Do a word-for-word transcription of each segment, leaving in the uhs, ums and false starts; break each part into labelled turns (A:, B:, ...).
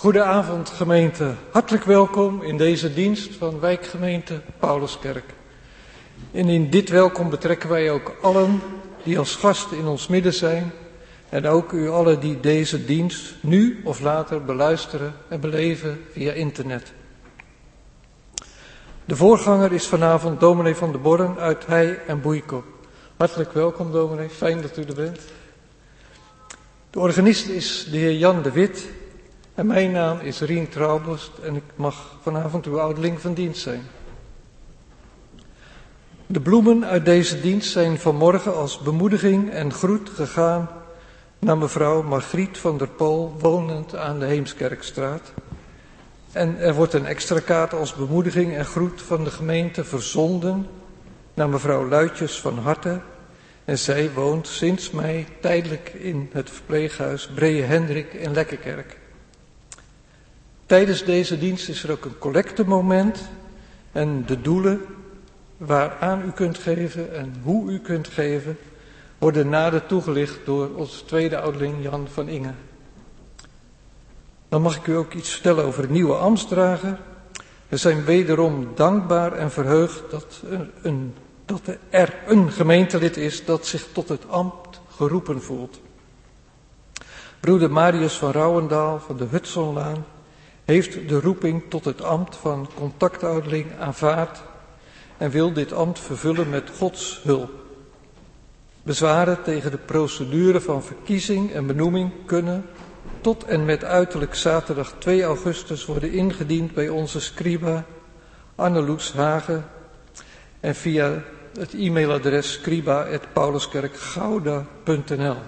A: Goedenavond gemeente, hartelijk welkom in deze dienst van wijkgemeente Pauluskerk. En in dit welkom betrekken wij ook allen die als gasten in ons midden zijn en ook u allen die deze dienst nu of later beluisteren en beleven via internet. De voorganger is vanavond dominee Van der Borren uit Heij en Boeikop. Hartelijk welkom dominee, fijn dat u er bent. De organist is de heer Jan de Wit en mijn naam is Rien Trouwborst en ik mag vanavond uw ouderling van dienst zijn. De bloemen uit deze dienst zijn vanmorgen als bemoediging en groet gegaan naar mevrouw Margriet van der Pol, wonend aan de Heemskerkstraat. En er wordt een extra kaart als bemoediging en groet van de gemeente verzonden naar mevrouw Luitjes van Harte. En zij woont sinds mei tijdelijk in het verpleeghuis Breje Hendrik in Lekkerkerk. Tijdens deze dienst is er ook een collectemoment en de doelen waaraan u kunt geven en hoe u kunt geven worden nader toegelicht door onze tweede ouderling Jan van Ingen. Dan mag ik u ook iets vertellen over de nieuwe ambtsdrager. We zijn wederom dankbaar en verheugd dat er een, dat er een gemeentelid is dat zich tot het ambt geroepen voelt. Broeder Marius van Rouwendaal van de Hudsonlaan heeft de roeping tot het ambt van contactouderling aanvaard en wil dit ambt vervullen met Gods hulp. Bezwaren tegen de procedure van verkiezing en benoeming kunnen tot en met uiterlijk zaterdag twee augustus worden ingediend bij onze scriba Anneloes Hagen en via het e-mailadres scriba apenstaartje pauluskerkgouda punt n l.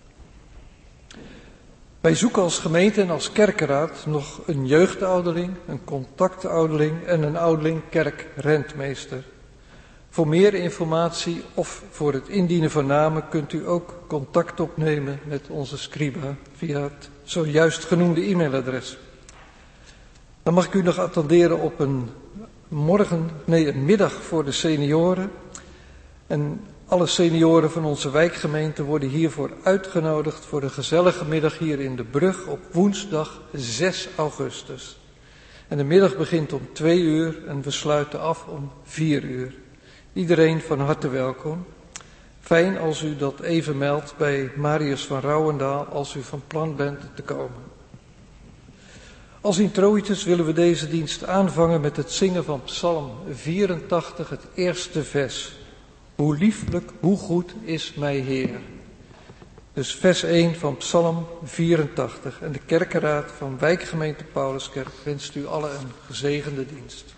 A: Wij zoeken als gemeente en als kerkenraad nog een jeugdouderling, een contactouderling en een ouderling kerkrentmeester. Voor meer informatie of voor het indienen van namen kunt u ook contact opnemen met onze scriba via het zojuist genoemde e-mailadres. Dan mag ik u nog attenderen op een morgen, nee een middag voor de senioren. En alle senioren van onze wijkgemeente worden hiervoor uitgenodigd voor een gezellige middag hier in de Brug op woensdag zes augustus. En de middag begint om twee uur en we sluiten af om vier uur. Iedereen van harte welkom. Fijn als u dat even meldt bij Marius van Rouwendaal als u van plan bent te komen. Als introitus willen we deze dienst aanvangen met het zingen van Psalm vierentachtig, het eerste vers. Hoe lieflijk, hoe goed is mij Heer. Dus vers één van Psalm vierentachtig. En de kerkenraad van wijkgemeente Pauluskerk wenst u allen een gezegende dienst.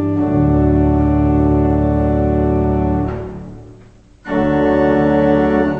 B: Thank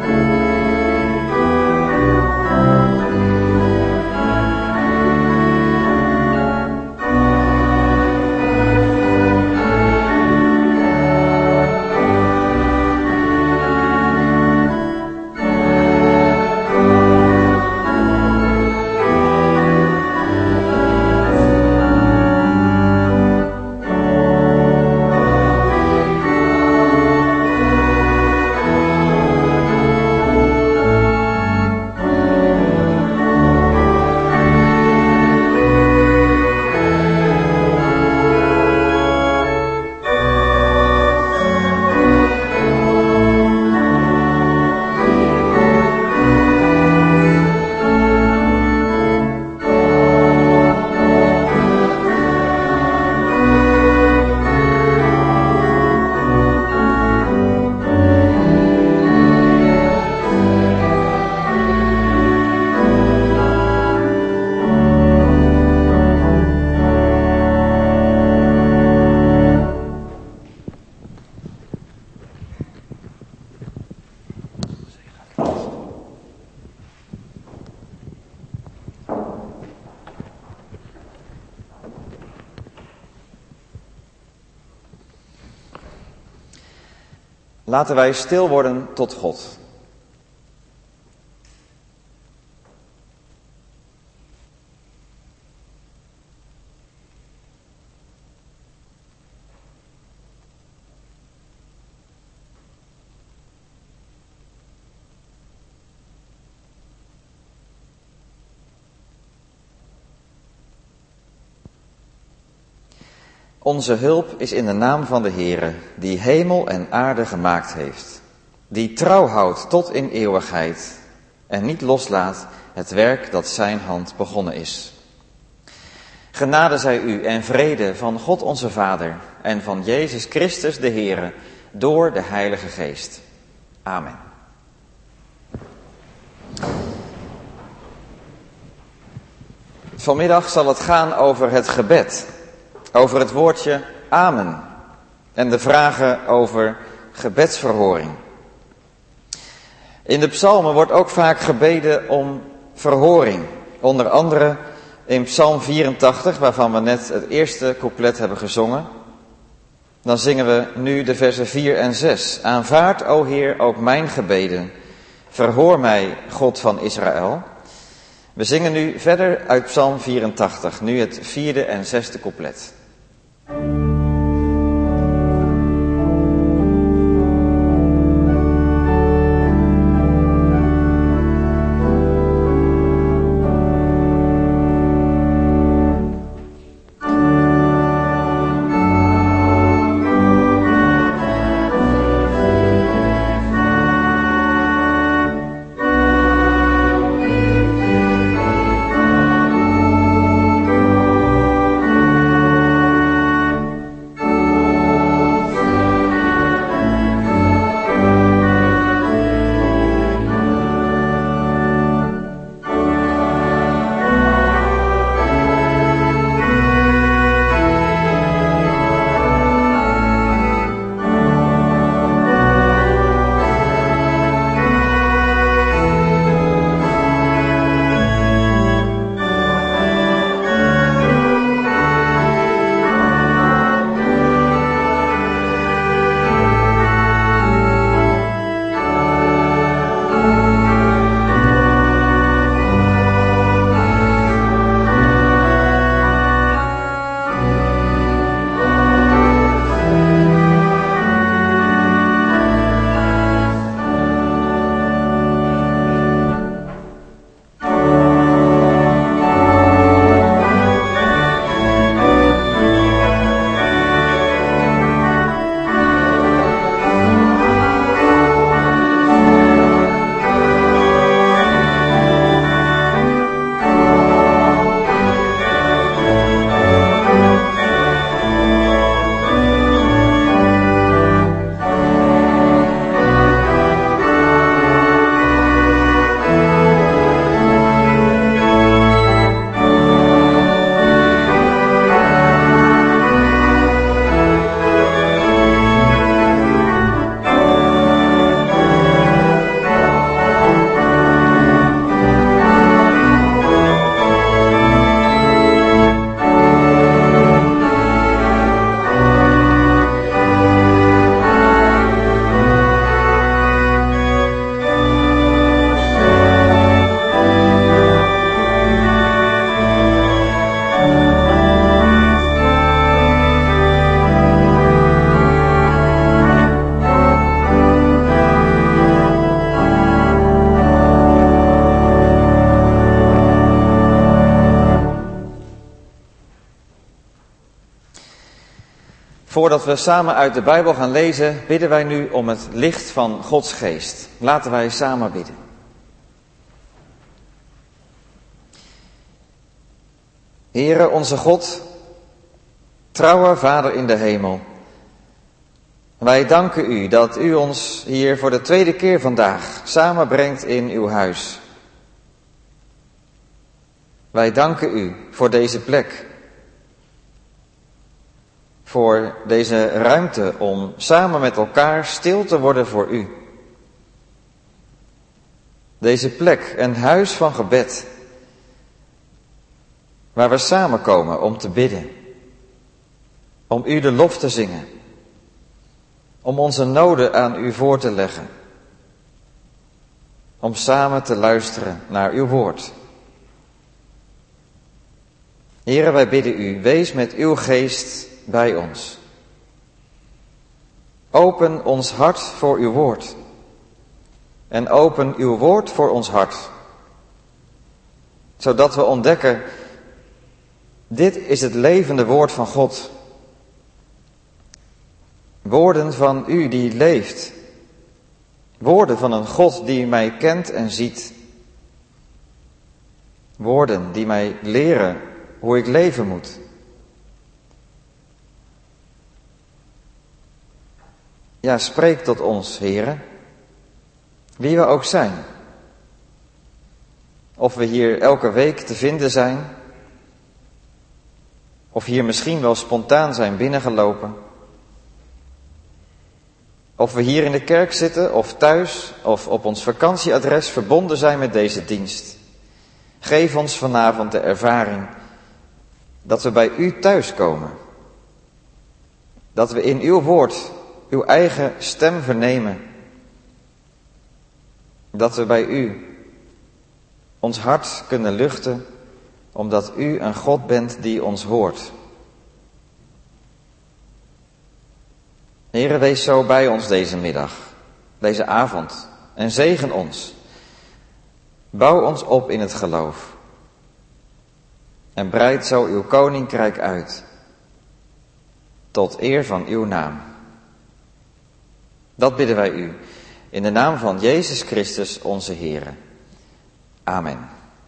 B: Laten wij stil worden tot God. Onze hulp is in de naam van de Heere, die hemel en aarde gemaakt heeft, die trouw houdt tot in eeuwigheid en niet loslaat het werk dat zijn hand begonnen is. Genade zij u en vrede van God onze Vader en van Jezus Christus de Heere door de Heilige Geest. Amen. Vanmiddag zal het gaan over het gebed. Over het woordje amen en de vragen over gebedsverhoring. In de psalmen wordt ook vaak gebeden om verhoring. Onder andere in Psalm vierentachtig, waarvan we net het eerste couplet hebben gezongen. Dan zingen we nu de versen vier en zes. Aanvaard, o Heer, ook mijn gebeden. Verhoor mij, God van Israël. We zingen nu verder uit Psalm vierentachtig, nu het vierde en zesde couplet. Voordat we samen uit de Bijbel gaan lezen, bidden wij nu om het licht van Gods geest. Laten wij samen bidden. Heere onze God, trouwe Vader in de hemel. Wij danken u dat u ons hier voor de tweede keer vandaag samenbrengt in uw huis. Wij danken u voor deze plek. Voor deze ruimte om samen met elkaar stil te worden voor u. Deze plek, een huis van gebed. Waar we samenkomen om te bidden. Om u de lof te zingen. om onze noden aan u voor te leggen. Om samen te luisteren naar uw woord. Heere, wij bidden u, wees met uw geest bij ons. Open ons hart voor uw woord. En open uw woord voor ons hart. Zodat we ontdekken, dit is het levende woord van God. Woorden van u die leeft. Woorden van een God die mij kent en ziet. Woorden die mij leren hoe ik leven moet. Ja, spreek tot ons, Heere, wie we ook zijn. Of we hier elke week te vinden zijn, of hier misschien wel spontaan zijn binnengelopen. Of we hier in de kerk zitten, of thuis, of op ons vakantieadres verbonden zijn met deze dienst. Geef ons vanavond de ervaring dat we bij u thuiskomen. Dat we in uw woord uw eigen stem vernemen. Dat we bij u ons hart kunnen luchten, omdat u een God bent die ons hoort. Heere, wees zo bij ons deze middag, deze avond, en zegen ons. Bouw ons op in het geloof. En breid zo uw koninkrijk uit, tot eer van uw naam. Dat bidden wij u, in de naam van Jezus Christus, onze Heere. Amen.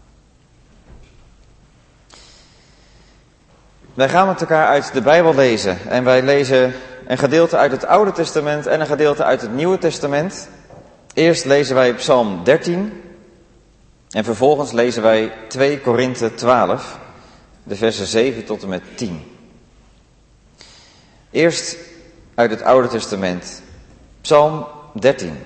B: Wij gaan met elkaar uit de Bijbel lezen en wij lezen een gedeelte uit het Oude Testament en een gedeelte uit het Nieuwe Testament. Eerst lezen wij Psalm dertien en vervolgens lezen wij twee Korinthe twaalf, de versen zeven tot en met tien. Eerst uit het Oude Testament, Psalm dertien.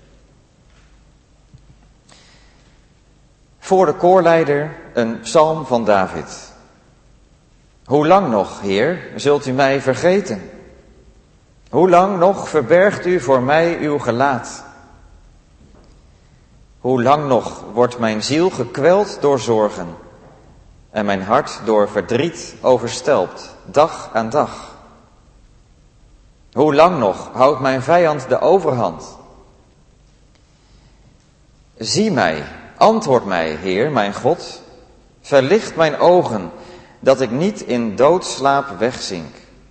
B: Voor de koorleider een psalm van David. Hoe lang nog, Heer, zult u mij vergeten? Hoe lang nog verbergt u voor mij uw gelaat? Hoe lang nog wordt mijn ziel gekweld door zorgen en mijn hart door verdriet overstelpt, dag aan dag? Hoe lang nog houdt mijn vijand de overhand? Zie mij, antwoord mij, Heer, mijn God, verlicht mijn ogen, dat ik niet in doodslaap wegzink.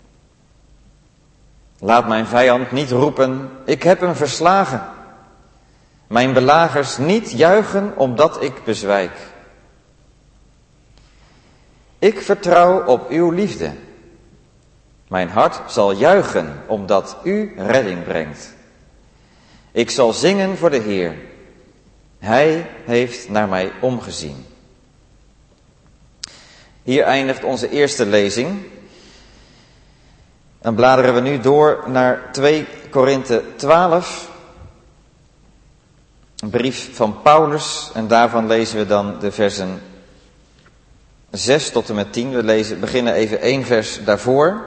B: Laat mijn vijand niet roepen, ik heb hem verslagen. Mijn belagers niet juichen, omdat ik bezwijk. Ik vertrouw op uw liefde. Mijn hart zal juichen, omdat u redding brengt. Ik zal zingen voor de Heer. Hij heeft naar mij omgezien. Hier eindigt onze eerste lezing. Dan bladeren we nu door naar twee Korinthe twaalf. Een brief van Paulus. En daarvan lezen we dan de versen zes tot en met tien. We lezen, beginnen even één vers daarvoor.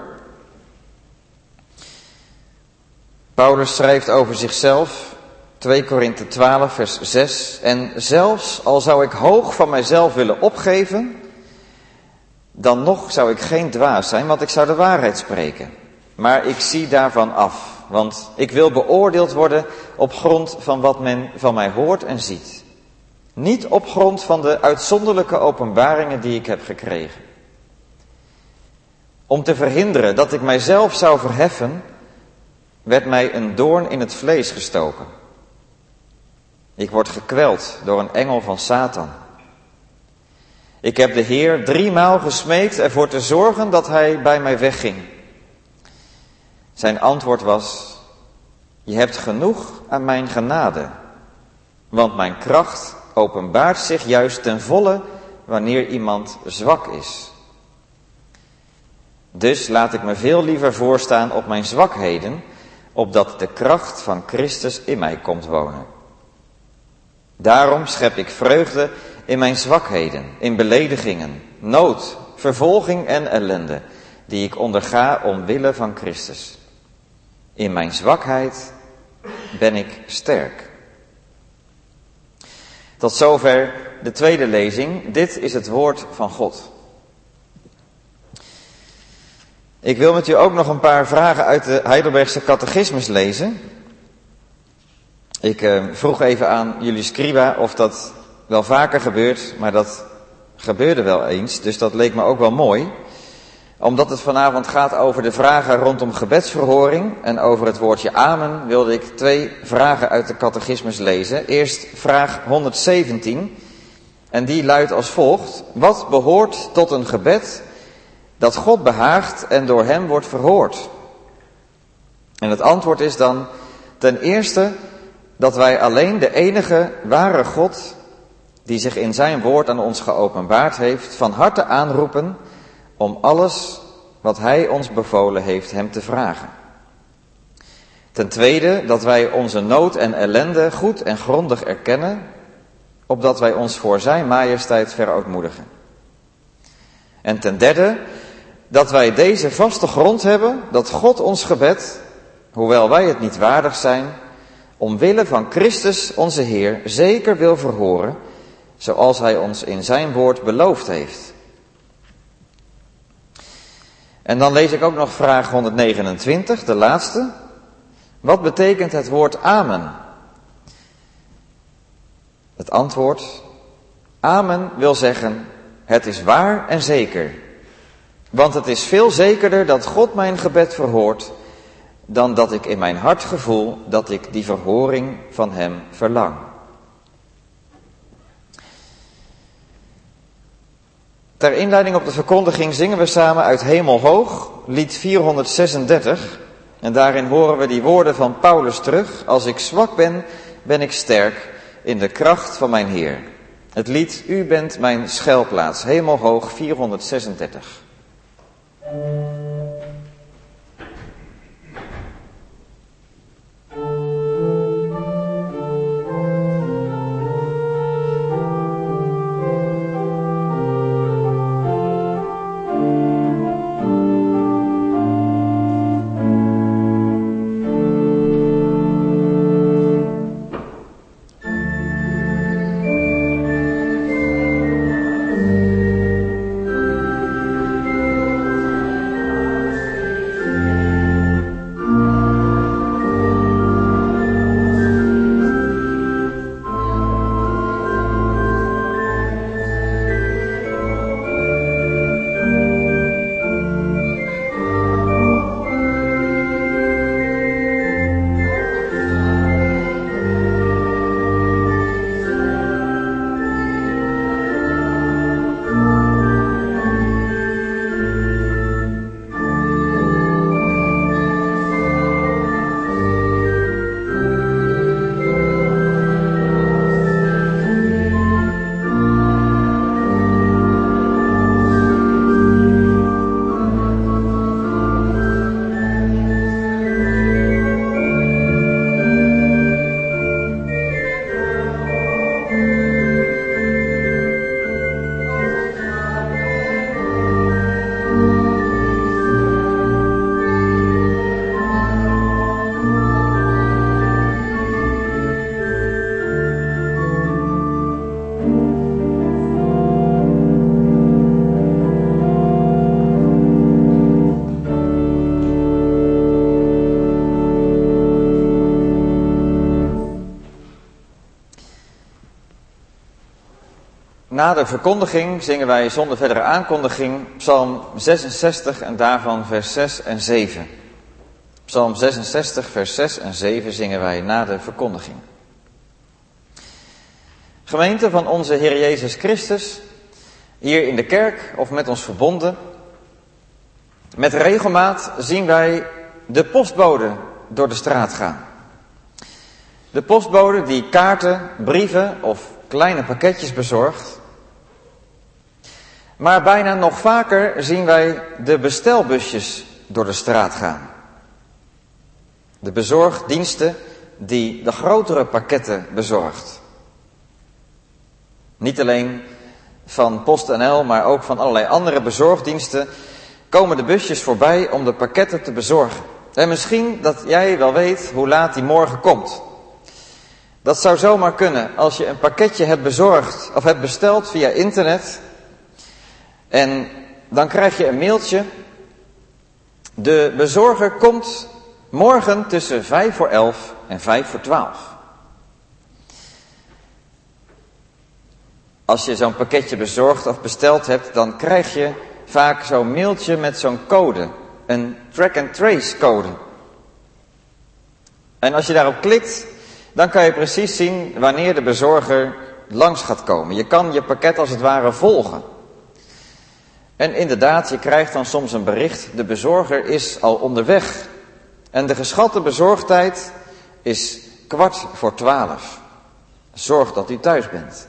B: Paulus schrijft over zichzelf. twee Korinthe twaalf vers zes. En zelfs al zou ik hoog van mijzelf willen opgeven, dan nog zou ik geen dwaas zijn, want ik zou de waarheid spreken. Maar ik zie daarvan af, want ik wil beoordeeld worden op grond van wat men van mij hoort en ziet. Niet op grond van de uitzonderlijke openbaringen die ik heb gekregen. Om te verhinderen dat ik mijzelf zou verheffen, werd mij een doorn in het vlees gestoken. Ik word gekweld door een engel van Satan. Ik heb de Heer driemaal gesmeekt ervoor te zorgen dat hij bij mij wegging. Zijn antwoord was, je hebt genoeg aan mijn genade, want mijn kracht openbaart zich juist ten volle wanneer iemand zwak is. Dus laat ik me veel liever voorstaan op mijn zwakheden, opdat de kracht van Christus in mij komt wonen. Daarom schep ik vreugde in mijn zwakheden, in beledigingen, nood, vervolging en ellende, die ik onderga omwille van Christus. In mijn zwakheid ben ik sterk. Tot zover de tweede lezing. Dit is het woord van God. Ik wil met u ook nog een paar vragen uit de Heidelbergse catechismus lezen. Ik uh, vroeg even aan jullie scriba of dat wel vaker gebeurt, maar dat gebeurde wel eens, dus dat leek me ook wel mooi. Omdat het vanavond gaat over de vragen rondom gebedsverhoring en over het woordje amen, wilde ik twee vragen uit de catechismus lezen. Eerst vraag honderdzeventien, en die luidt als volgt: wat behoort tot een gebed dat God behaagt en door hem wordt verhoord? En het antwoord is dan: ten eerste dat wij alleen de enige ware God, die zich in zijn woord aan ons geopenbaard heeft, van harte aanroepen om alles wat hij ons bevolen heeft hem te vragen. Ten tweede dat wij onze nood en ellende goed en grondig erkennen, opdat wij ons voor zijn majesteit verootmoedigen. En ten derde dat wij deze vaste grond hebben, dat God ons gebed, hoewel wij het niet waardig zijn, omwille van Christus onze Heer zeker wil verhoren, zoals hij ons in zijn woord beloofd heeft. En dan lees ik ook nog vraag honderdnegenentwintig, de laatste. Wat betekent het woord amen? Het antwoord: amen wil zeggen, het is waar en zeker. Want het is veel zekerder dat God mijn gebed verhoort, dan dat ik in mijn hart gevoel dat ik die verhoring van hem verlang. Ter inleiding op de verkondiging zingen we samen uit Hemelhoog, lied vierhonderdzesendertig. En daarin horen we die woorden van Paulus terug: als ik zwak ben, ben ik sterk in de kracht van mijn Heer. Het lied U bent mijn schuilplaats, Hemelhoog vierhonderdzesendertig. Na de verkondiging zingen wij zonder verdere aankondiging Psalm zesenzestig en daarvan vers zes en zeven. Psalm zesenzestig, vers zes en zeven zingen wij na de verkondiging. Gemeente van onze Heer Jezus Christus, hier in de kerk of met ons verbonden, met regelmaat zien wij de postbode door de straat gaan. De postbode die kaarten, brieven of kleine pakketjes bezorgt. Maar bijna nog vaker zien wij de bestelbusjes door de straat gaan. De bezorgdiensten die de grotere pakketten bezorgt. Niet alleen van PostNL, maar ook van allerlei andere bezorgdiensten komen de busjes voorbij om de pakketten te bezorgen. En misschien dat jij wel weet hoe laat die morgen komt. Dat zou zomaar kunnen als je een pakketje hebt bezorgd of hebt besteld via internet. En dan krijg je een mailtje. De bezorger komt morgen tussen vijf voor elf en vijf voor twaalf. Als je zo'n pakketje bezorgd of besteld hebt, dan krijg je vaak zo'n mailtje met zo'n code. Een track-and-trace code. En als je daarop klikt, dan kan je precies zien wanneer de bezorger langs gaat komen. Je kan je pakket als het ware volgen. En inderdaad, je krijgt dan soms een bericht, de bezorger is al onderweg. En de geschatte bezorgtijd is kwart voor twaalf. Zorg dat u thuis bent.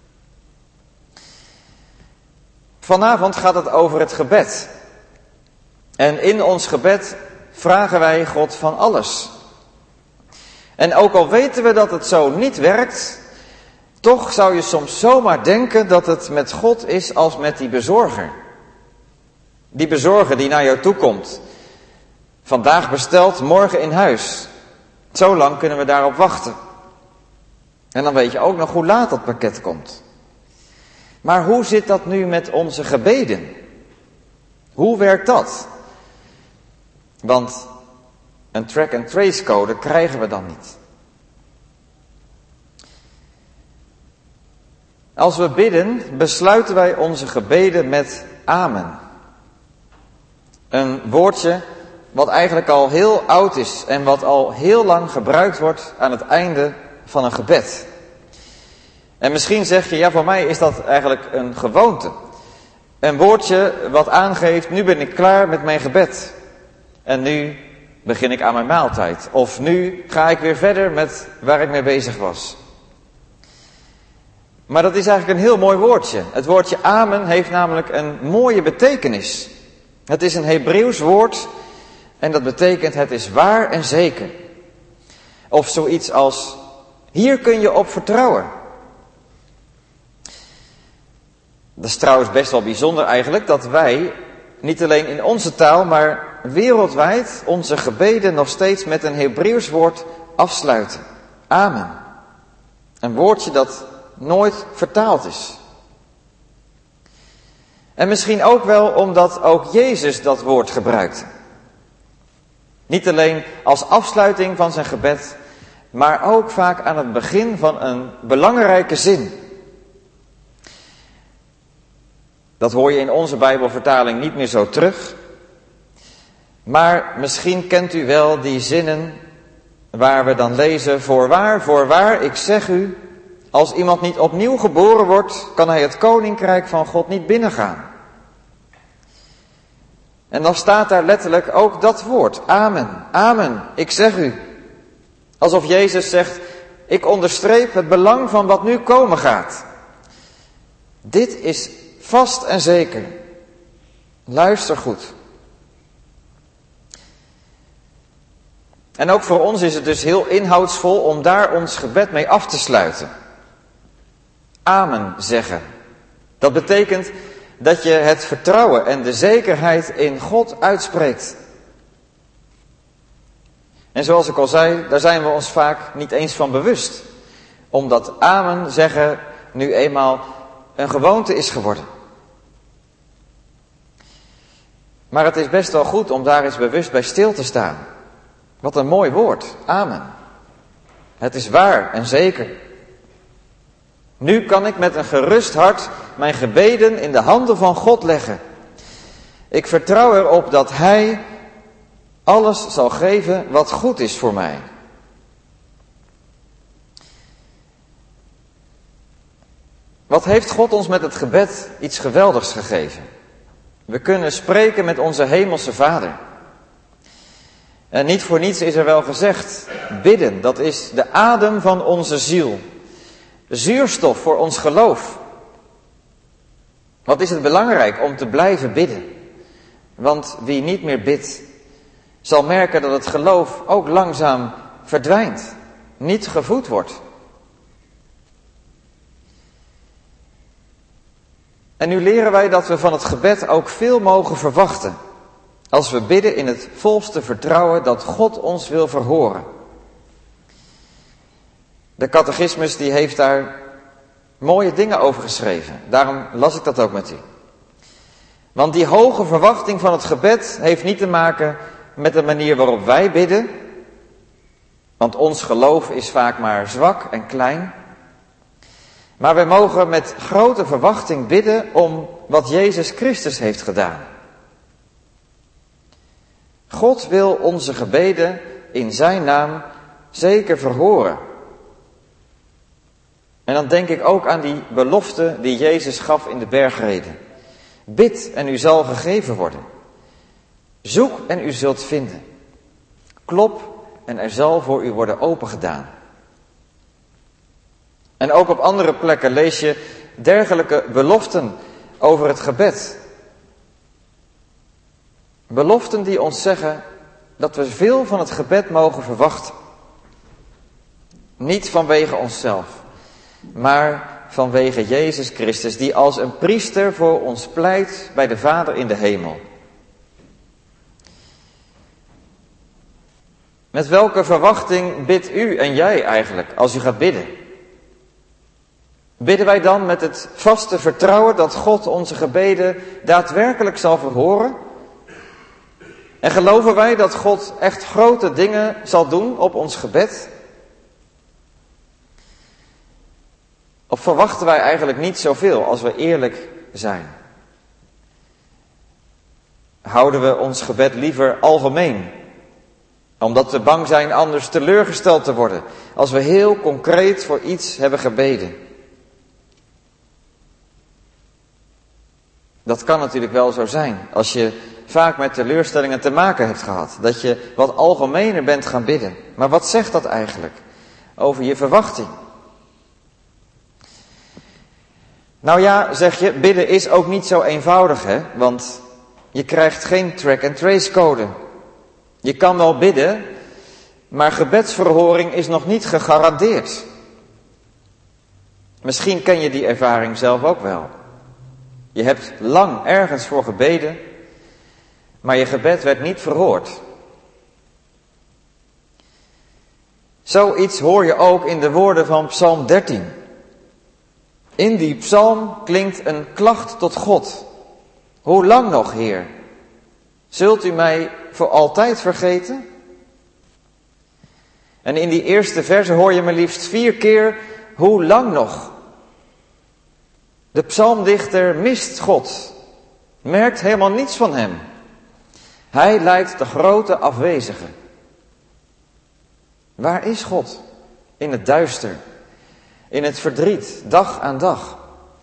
B: Vanavond gaat het over het gebed. En in ons gebed vragen wij God van alles. En ook al weten we dat het zo niet werkt, toch zou je soms zomaar denken dat het met God is als met die bezorger. Die bezorger die naar jou toe komt. Vandaag besteld, morgen in huis. Zo lang kunnen we daarop wachten. En dan weet je ook nog hoe laat dat pakket komt. Maar hoe zit dat nu met onze gebeden? Hoe werkt dat? Want een track-and-trace code krijgen we dan niet. Als we bidden, besluiten wij onze gebeden met amen. Een woordje wat eigenlijk al heel oud is en wat al heel lang gebruikt wordt aan het einde van een gebed. En misschien zeg je, ja, voor mij is dat eigenlijk een gewoonte. Een woordje wat aangeeft, nu ben ik klaar met mijn gebed. En nu begin ik aan mijn maaltijd. Of nu ga ik weer verder met waar ik mee bezig was. Maar dat is eigenlijk een heel mooi woordje. Het woordje amen heeft namelijk een mooie betekenis. Het is een Hebreeuws woord en dat betekent het is waar en zeker. Of zoiets als, hier kun je op vertrouwen. Dat is trouwens best wel bijzonder eigenlijk dat wij, niet alleen in onze taal, maar wereldwijd onze gebeden nog steeds met een Hebreeuws woord afsluiten. Amen. Een woordje dat nooit vertaald is. En misschien ook wel omdat ook Jezus dat woord gebruikte. Niet alleen als afsluiting van zijn gebed, maar ook vaak aan het begin van een belangrijke zin. Dat hoor je in onze Bijbelvertaling niet meer zo terug. Maar misschien kent u wel die zinnen waar we dan lezen, voorwaar, voorwaar, ik zeg u, als iemand niet opnieuw geboren wordt, kan hij het koninkrijk van God niet binnengaan. En dan staat daar letterlijk ook dat woord, amen, amen, ik zeg u. Alsof Jezus zegt, ik onderstreep het belang van wat nu komen gaat. Dit is vast en zeker. Luister goed. En ook voor ons is het dus heel inhoudsvol om daar ons gebed mee af te sluiten. Amen zeggen. Dat betekent dat je het vertrouwen en de zekerheid in God uitspreekt. En zoals ik al zei, daar zijn we ons vaak niet eens van bewust. Omdat amen zeggen nu eenmaal een gewoonte is geworden. Maar het is best wel goed om daar eens bewust bij stil te staan. Wat een mooi woord, amen. Het is waar en zeker. Nu kan ik met een gerust hart mijn gebeden in de handen van God leggen. Ik vertrouw erop dat Hij alles zal geven wat goed is voor mij. Wat heeft God ons met het gebed iets geweldigs gegeven? We kunnen spreken met onze hemelse Vader. En niet voor niets is er wel gezegd, bidden, dat is de adem van onze ziel. Zuurstof voor ons geloof. Wat is het belangrijk om te blijven bidden? Want wie niet meer bidt, zal merken dat het geloof ook langzaam verdwijnt, niet gevoed wordt. En nu leren wij dat we van het gebed ook veel mogen verwachten. Als we bidden in het volste vertrouwen dat God ons wil verhoren. De catechismus die heeft daar mooie dingen over geschreven. Daarom las ik dat ook met u. Want die hoge verwachting van het gebed heeft niet te maken met de manier waarop wij bidden. Want ons geloof is vaak maar zwak en klein. Maar wij mogen met grote verwachting bidden om wat Jezus Christus heeft gedaan. God wil onze gebeden in zijn naam zeker verhoren. En dan denk ik ook aan die belofte die Jezus gaf in de bergreden. Bid en u zal gegeven worden. Zoek en u zult vinden. Klop en er zal voor u worden opengedaan. En ook op andere plekken lees je dergelijke beloften over het gebed. Beloften die ons zeggen dat we veel van het gebed mogen verwachten. Niet vanwege onszelf, maar vanwege Jezus Christus, die als een priester voor ons pleit bij de Vader in de hemel. Met welke verwachting bidt u en jij eigenlijk als u gaat bidden? Bidden wij dan met het vaste vertrouwen dat God onze gebeden daadwerkelijk zal verhoren? En geloven wij dat God echt grote dingen zal doen op ons gebed? Of verwachten wij eigenlijk niet zoveel als we eerlijk zijn? Houden we ons gebed liever algemeen? Omdat we bang zijn anders teleurgesteld te worden als we heel concreet voor iets hebben gebeden. Dat kan natuurlijk wel zo zijn als je vaak met teleurstellingen te maken hebt gehad. Dat je wat algemener bent gaan bidden. Maar wat zegt dat eigenlijk over je verwachting? Nou ja, zeg je, bidden is ook niet zo eenvoudig, hè? Want je krijgt geen track-and-trace code. Je kan wel bidden, maar gebedsverhoring is nog niet gegarandeerd. Misschien ken je die ervaring zelf ook wel. Je hebt lang ergens voor gebeden, maar je gebed werd niet verhoord. Zoiets hoor je ook in de woorden van Psalm dertien. In die psalm klinkt een klacht tot God. Hoe lang nog, Heer? Zult u mij voor altijd vergeten? En in die eerste verse hoor je maar liefst vier keer, hoe lang nog? De psalmdichter mist God, merkt helemaal niets van hem. Hij lijkt de grote afwezige. Waar is God? In het duister, in het verdriet, dag aan dag.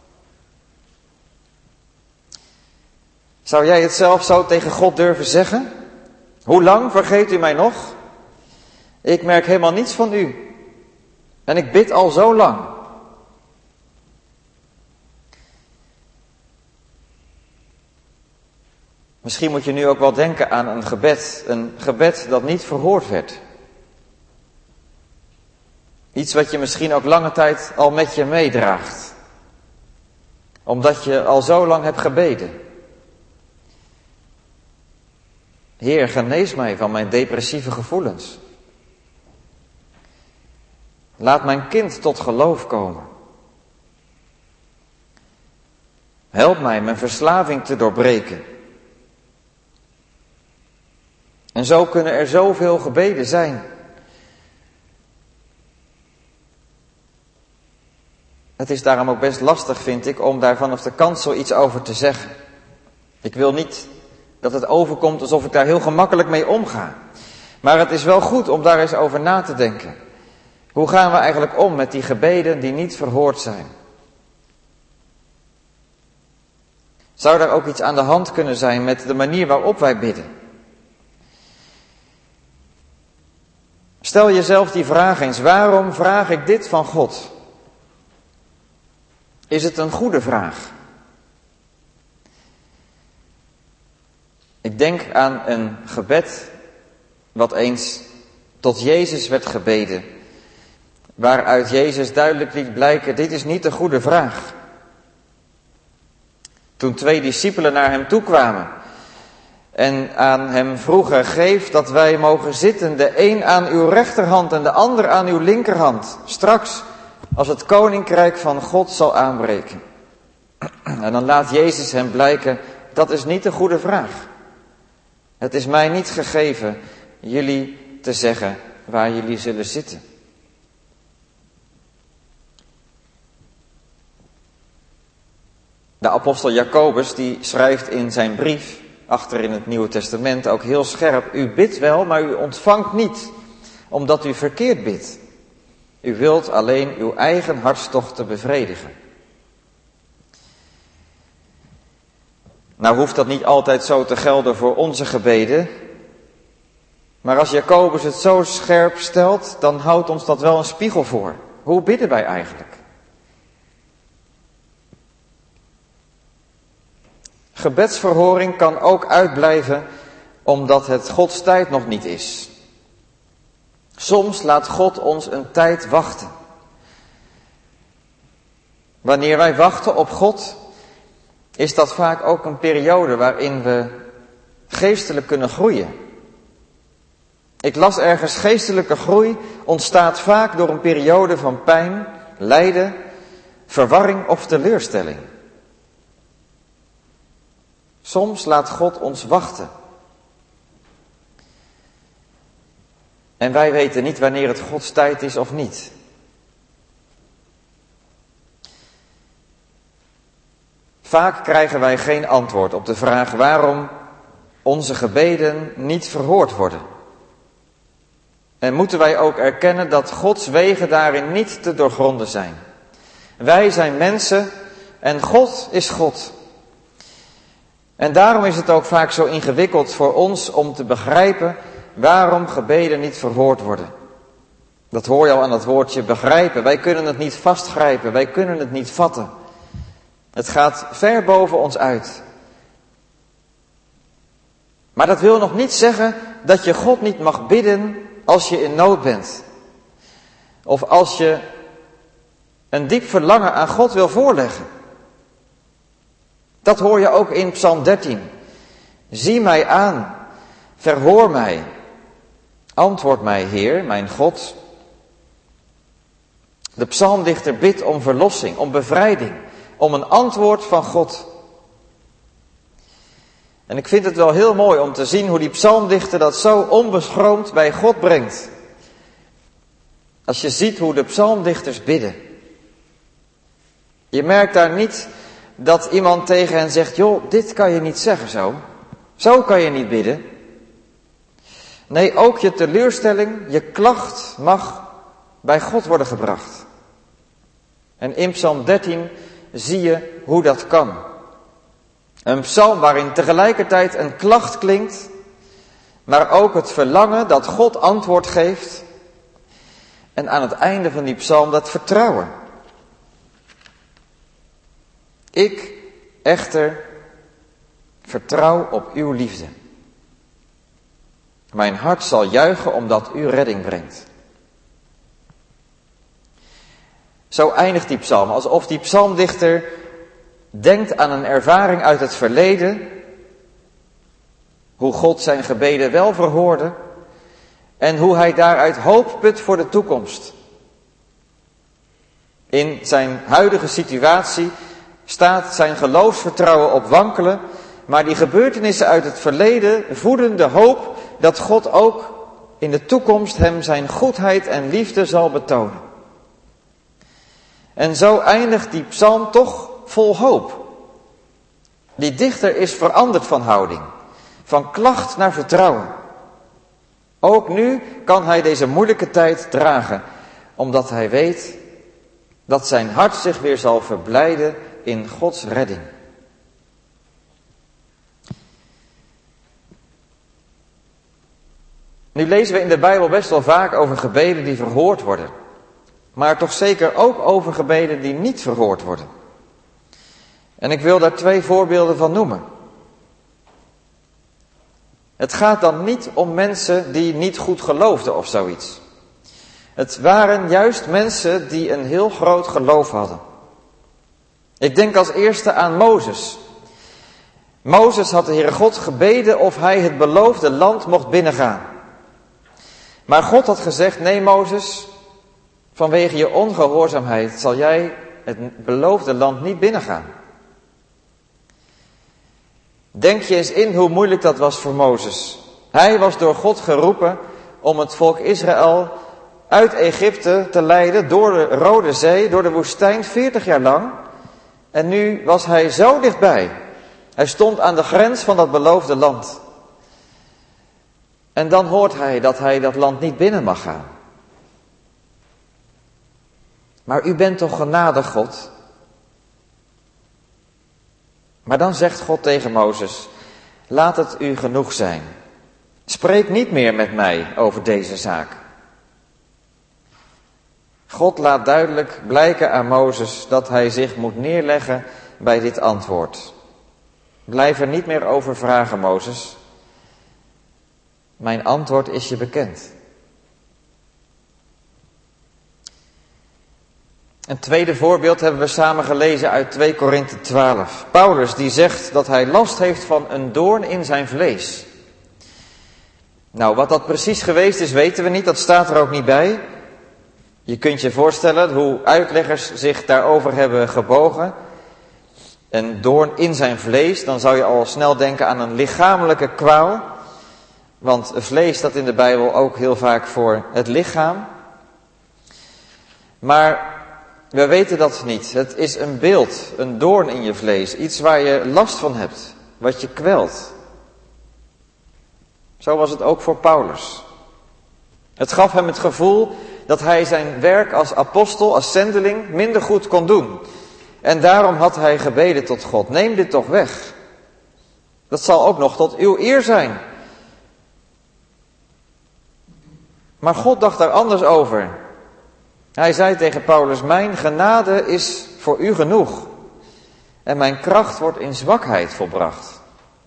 B: Zou jij het zelf zo tegen God durven zeggen? Hoe lang vergeet u mij nog? Ik merk helemaal niets van u. En ik bid al zo lang. Misschien moet je nu ook wel denken aan een gebed. Een gebed dat niet verhoord werd. Iets wat je misschien ook lange tijd al met je meedraagt. Omdat je al zo lang hebt gebeden. Heer, genees mij van mijn depressieve gevoelens. Laat mijn kind tot geloof komen. Help mij mijn verslaving te doorbreken. En zo kunnen er zoveel gebeden zijn. Het is daarom ook best lastig, vind ik, om daar vanaf de kansel iets over te zeggen. Ik wil niet dat het overkomt alsof ik daar heel gemakkelijk mee omga. Maar het is wel goed om daar eens over na te denken. Hoe gaan we eigenlijk om met die gebeden die niet verhoord zijn? Zou daar ook iets aan de hand kunnen zijn met de manier waarop wij bidden? Stel jezelf die vraag eens, waarom vraag ik dit van God? Is het een goede vraag? Ik denk aan een gebed wat eens tot Jezus werd gebeden, waaruit Jezus duidelijk liet blijken, dit is niet een goede vraag. Toen twee discipelen naar hem toe kwamen en aan hem vroegen, geef dat wij mogen zitten, de een aan uw rechterhand en de ander aan uw linkerhand, straks als het koninkrijk van God zal aanbreken. En dan laat Jezus hem blijken, dat is niet de goede vraag. Het is mij niet gegeven jullie te zeggen waar jullie zullen zitten. De apostel Jacobus die schrijft in zijn brief, achter in het Nieuwe Testament, ook heel scherp, u bidt wel, maar u ontvangt niet, omdat u verkeerd bidt. U wilt alleen uw eigen hartstochten bevredigen. Nou hoeft dat niet altijd zo te gelden voor onze gebeden, maar als Jacobus het zo scherp stelt, dan houdt ons dat wel een spiegel voor. Hoe bidden wij eigenlijk? Gebedsverhoring kan ook uitblijven omdat het Gods tijd nog niet is. Soms laat God ons een tijd wachten. Wanneer wij wachten op God, is dat vaak ook een periode waarin we geestelijk kunnen groeien. Ik las ergens, geestelijke groei ontstaat vaak door een periode van pijn, lijden, verwarring of teleurstelling. Soms laat God ons wachten. En wij weten niet wanneer het Gods tijd is of niet. Vaak krijgen wij geen antwoord op de vraag waarom onze gebeden niet verhoord worden. En moeten wij ook erkennen dat Gods wegen daarin niet te doorgronden zijn. Wij zijn mensen en God is God. En daarom is het ook vaak zo ingewikkeld voor ons om te begrijpen waarom gebeden niet verhoord worden. Dat hoor je al aan het woordje begrijpen. Wij kunnen het niet vastgrijpen, wij kunnen het niet vatten. Het gaat ver boven ons uit. Maar dat wil nog niet zeggen dat je God niet mag bidden als je in nood bent. Of als je een diep verlangen aan God wil voorleggen. Dat hoor je ook in Psalm dertien. Zie mij aan, verhoor mij, antwoord mij, Heer, mijn God. De psalmdichter bidt om verlossing, om bevrijding, om een antwoord van God. En ik vind het wel heel mooi om te zien hoe die psalmdichter dat zo onbeschroomd bij God brengt. Als je ziet hoe de psalmdichters bidden. Je merkt daar niet dat iemand tegen hen zegt, joh, dit kan je niet zeggen zo. Zo kan je niet bidden. Nee, ook je teleurstelling, je klacht mag bij God worden gebracht. En in Psalm dertien zie je hoe dat kan. Een psalm waarin tegelijkertijd een klacht klinkt, maar ook het verlangen dat God antwoord geeft. En aan het einde van die psalm dat vertrouwen. Ik echter vertrouw op uw liefde. Mijn hart zal juichen omdat u redding brengt. Zo eindigt die psalm, alsof die psalmdichter denkt aan een ervaring uit het verleden, hoe God zijn gebeden wel verhoorde en hoe hij daaruit hoop put voor de toekomst. In zijn huidige situatie staat zijn geloofsvertrouwen op wankelen, maar die gebeurtenissen uit het verleden voeden de hoop dat God ook in de toekomst hem zijn goedheid en liefde zal betonen. En zo eindigt die psalm toch vol hoop. Die dichter is veranderd van houding, van klacht naar vertrouwen. Ook nu kan hij deze moeilijke tijd dragen, omdat hij weet dat zijn hart zich weer zal verblijden in Gods redding. Nu lezen we in de Bijbel best wel vaak over gebeden die verhoord worden. Maar toch zeker ook over gebeden die niet verhoord worden. En ik wil daar twee voorbeelden van noemen. Het gaat dan niet om mensen die niet goed geloofden of zoiets. Het waren juist mensen die een heel groot geloof hadden. Ik denk als eerste aan Mozes. Mozes had de Heere God gebeden of hij het beloofde land mocht binnengaan. Maar God had gezegd, nee Mozes, vanwege je ongehoorzaamheid zal jij het beloofde land niet binnengaan. Denk je eens in hoe moeilijk dat was voor Mozes. Hij was door God geroepen om het volk Israël uit Egypte te leiden door de Rode Zee, door de woestijn, veertig jaar lang. En nu was hij zo dichtbij. Hij stond aan de grens van dat beloofde land. En dan hoort hij dat hij dat land niet binnen mag gaan. Maar u bent toch genadig, God? Maar dan zegt God tegen Mozes, laat het u genoeg zijn. Spreek niet meer met mij over deze zaak. God laat duidelijk blijken aan Mozes dat hij zich moet neerleggen bij dit antwoord. Blijf er niet meer over vragen, Mozes. Mijn antwoord is je bekend. Een tweede voorbeeld hebben we samen gelezen uit twee Korinthe twaalf. Paulus die zegt dat hij last heeft van een doorn in zijn vlees. Nou, wat dat precies geweest is, weten we niet. Dat staat er ook niet bij. Je kunt je voorstellen hoe uitleggers zich daarover hebben gebogen. Een doorn in zijn vlees, dan zou je al snel denken aan een lichamelijke kwaal. Want vlees staat in de Bijbel ook heel vaak voor het lichaam. Maar we weten dat niet. Het is een beeld, een doorn in je vlees. Iets waar je last van hebt, wat je kwelt. Zo was het ook voor Paulus. Het gaf hem het gevoel dat hij zijn werk als apostel, als zendeling, minder goed kon doen. En daarom had hij gebeden tot God, neem dit toch weg. Dat zal ook nog tot uw eer zijn. Maar God dacht daar anders over. Hij zei tegen Paulus, mijn genade is voor u genoeg. En mijn kracht wordt in zwakheid volbracht.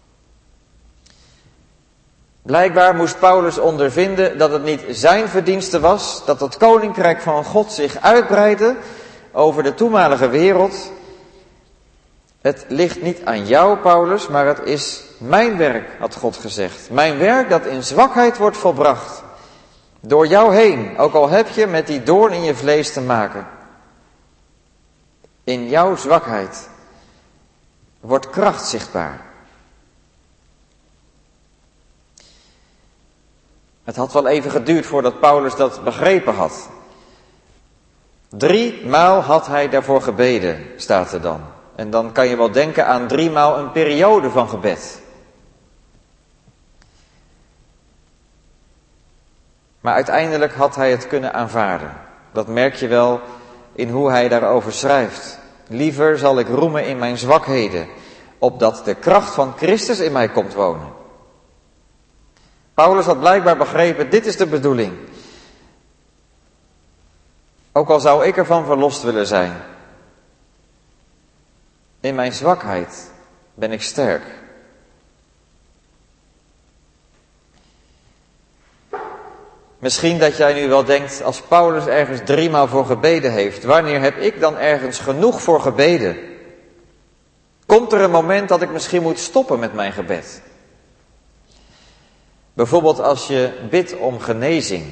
B: Blijkbaar moest Paulus ondervinden dat het niet zijn verdienste was, dat het koninkrijk van God zich uitbreidde over de toenmalige wereld. Het ligt niet aan jou, Paulus, maar het is mijn werk, had God gezegd. Mijn werk dat in zwakheid wordt volbracht. Door jou heen, ook al heb je met die doorn in je vlees te maken. In jouw zwakheid wordt kracht zichtbaar. Het had wel even geduurd voordat Paulus dat begrepen had. Drie maal had hij daarvoor gebeden, staat er dan. En dan kan je wel denken aan drie maal een periode van gebed. Maar uiteindelijk had hij het kunnen aanvaarden. Dat merk je wel in hoe hij daarover schrijft. Liever zal ik roemen in mijn zwakheden, opdat de kracht van Christus in mij komt wonen. Paulus had blijkbaar begrepen, dit is de bedoeling. Ook al zou ik ervan verlost willen zijn. In mijn zwakheid ben ik sterk. Misschien dat jij nu wel denkt, als Paulus ergens driemaal voor gebeden heeft, wanneer heb ik dan ergens genoeg voor gebeden? Komt er een moment dat ik misschien moet stoppen met mijn gebed? Bijvoorbeeld als je bidt om genezing.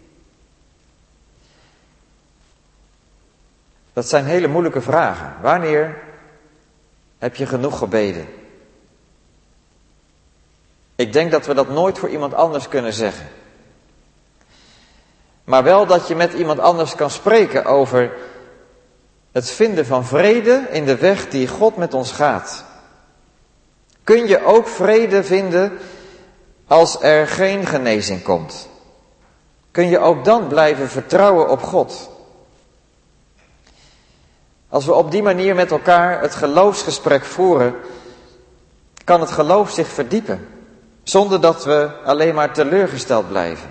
B: Dat zijn hele moeilijke vragen. Wanneer heb je genoeg gebeden? Ik denk dat we dat nooit voor iemand anders kunnen zeggen. Maar wel dat je met iemand anders kan spreken over het vinden van vrede in de weg die God met ons gaat. Kun je ook vrede vinden als er geen genezing komt? Kun je ook dan blijven vertrouwen op God? Als we op die manier met elkaar het geloofsgesprek voeren, kan het geloof zich verdiepen, zonder dat we alleen maar teleurgesteld blijven.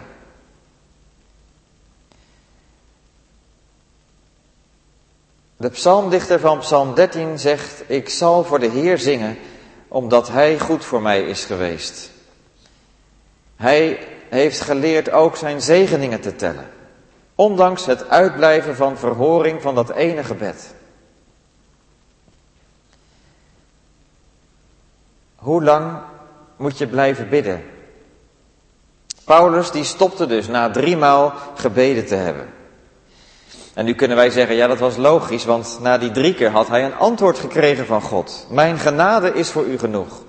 B: De psalmdichter van Psalm dertien zegt, ik zal voor de Heer zingen, omdat Hij goed voor mij is geweest. Hij heeft geleerd ook zijn zegeningen te tellen, ondanks het uitblijven van verhoring van dat ene gebed. Hoe lang moet je blijven bidden? Paulus die stopte dus na driemaal gebeden te hebben. En nu kunnen wij zeggen, ja dat was logisch, want na die drie keer had hij een antwoord gekregen van God. Mijn genade is voor u genoeg.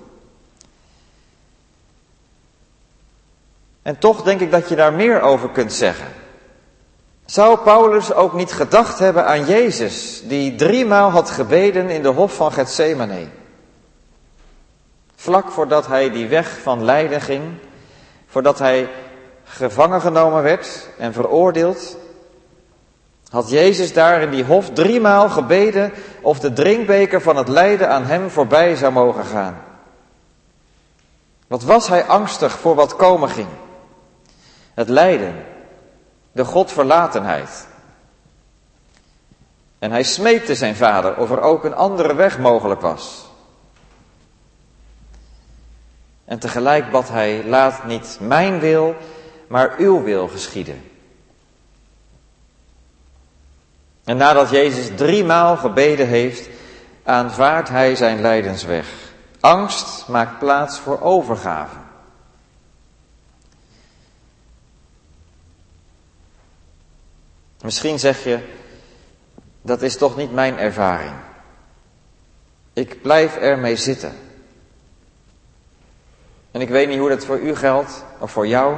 B: En toch denk ik dat je daar meer over kunt zeggen. Zou Paulus ook niet gedacht hebben aan Jezus, die driemaal had gebeden in de hof van Getsemane? Vlak voordat hij die weg van lijden ging, voordat hij gevangen genomen werd en veroordeeld, had Jezus daar in die hof driemaal gebeden of de drinkbeker van het lijden aan hem voorbij zou mogen gaan. Wat was hij angstig voor wat komen ging? Het lijden, de Godverlatenheid. En hij smeekte zijn vader of er ook een andere weg mogelijk was. En tegelijk bad hij, laat niet mijn wil, maar uw wil geschieden. En nadat Jezus driemaal gebeden heeft, aanvaardt hij zijn lijdensweg. Angst maakt plaats voor overgave. Misschien zeg je, dat is toch niet mijn ervaring. Ik blijf ermee zitten. En ik weet niet hoe dat voor u geldt, of voor jou.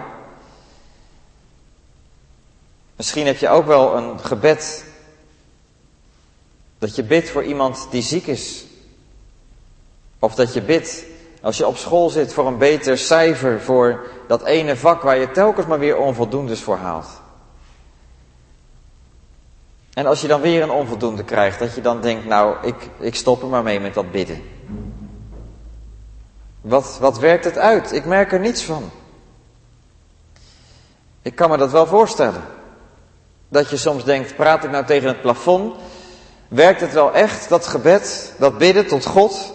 B: Misschien heb je ook wel een gebed dat je bidt voor iemand die ziek is. Of dat je bidt als je op school zit voor een beter cijfer voor dat ene vak waar je telkens maar weer onvoldoendes voor haalt. En als je dan weer een onvoldoende krijgt, dat je dan denkt, nou, ik, ik stop er maar mee met dat bidden. Wat, wat werkt het uit? Ik merk er niets van. Ik kan me dat wel voorstellen. Dat je soms denkt, praat ik nou tegen het plafond? Werkt het wel echt, dat gebed, dat bidden tot God?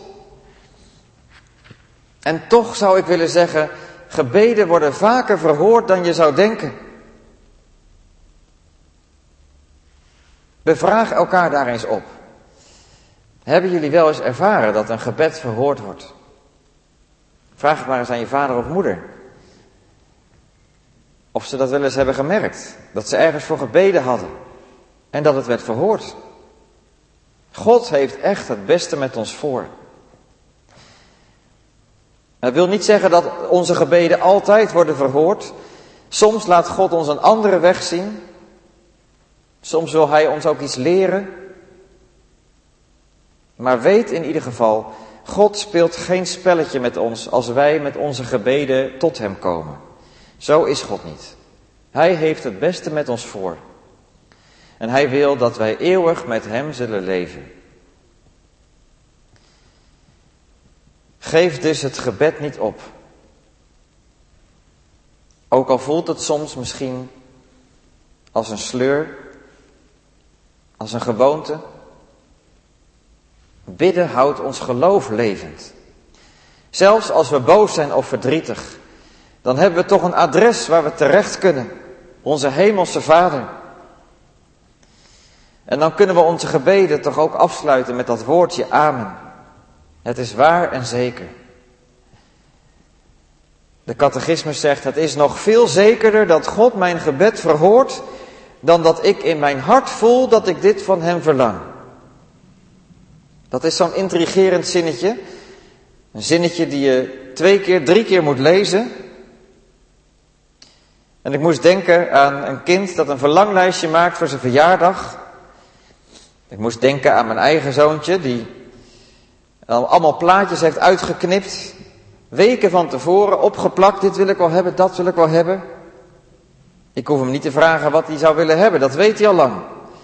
B: En toch zou ik willen zeggen, gebeden worden vaker verhoord dan je zou denken. Bevraag elkaar daar eens op. Hebben jullie wel eens ervaren dat een gebed verhoord wordt? Vraag het maar eens aan je vader of moeder. Of ze dat wel eens hebben gemerkt. Dat ze ergens voor gebeden hadden. En dat het werd verhoord. God heeft echt het beste met ons voor. Dat wil niet zeggen dat onze gebeden altijd worden verhoord. Soms laat God ons een andere weg zien. Soms wil hij ons ook iets leren. Maar weet in ieder geval, God speelt geen spelletje met ons als wij met onze gebeden tot hem komen. Zo is God niet. Hij heeft het beste met ons voor. En hij wil dat wij eeuwig met hem zullen leven. Geef dus het gebed niet op. Ook al voelt het soms misschien als een sleur, als een gewoonte. Bidden houdt ons geloof levend. Zelfs als we boos zijn of verdrietig, dan hebben we toch een adres waar we terecht kunnen. Onze hemelse Vader. En dan kunnen we onze gebeden toch ook afsluiten met dat woordje amen. Het is waar en zeker. De catechismus zegt, het is nog veel zekerder dat God mijn gebed verhoort, dan dat ik in mijn hart voel dat ik dit van hem verlang. Dat is zo'n intrigerend zinnetje. Een zinnetje die je twee keer, drie keer moet lezen. En ik moest denken aan een kind dat een verlanglijstje maakt voor zijn verjaardag. Ik moest denken aan mijn eigen zoontje die allemaal plaatjes heeft uitgeknipt. Weken van tevoren opgeplakt, dit wil ik wel hebben, dat wil ik wel hebben. Ik hoef hem niet te vragen wat hij zou willen hebben, dat weet hij al lang.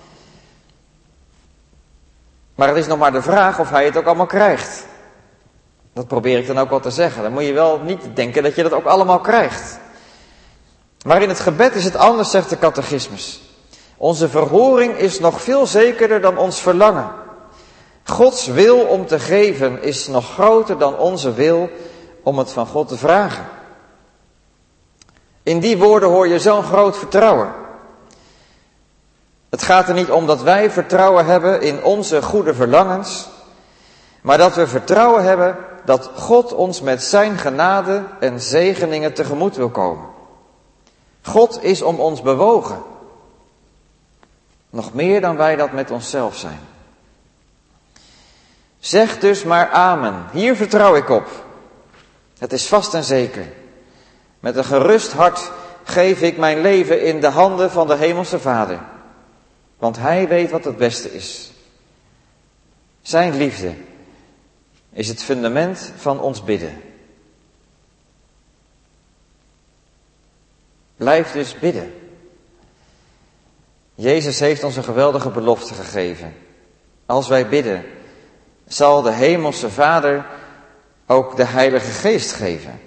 B: Maar het is nog maar de vraag of hij het ook allemaal krijgt. Dat probeer ik dan ook wel te zeggen. Dan moet je wel niet denken dat je dat ook allemaal krijgt. Maar in het gebed is het anders, zegt de catechismus. Onze verhoring is nog veel zekerder dan ons verlangen. Gods wil om te geven is nog groter dan onze wil om het van God te vragen. In die woorden hoor je zo'n groot vertrouwen. Het gaat er niet om dat wij vertrouwen hebben in onze goede verlangens, maar dat we vertrouwen hebben dat God ons met zijn genade en zegeningen tegemoet wil komen. God is om ons bewogen. Nog meer dan wij dat met onszelf zijn. Zeg dus maar amen. Hier vertrouw ik op. Het is vast en zeker. Met een gerust hart geef ik mijn leven in de handen van de Hemelse Vader. Want Hij weet wat het beste is. Zijn liefde is het fundament van ons bidden. Blijf dus bidden. Jezus heeft ons een geweldige belofte gegeven. Als wij bidden, zal de Hemelse Vader ook de Heilige Geest geven.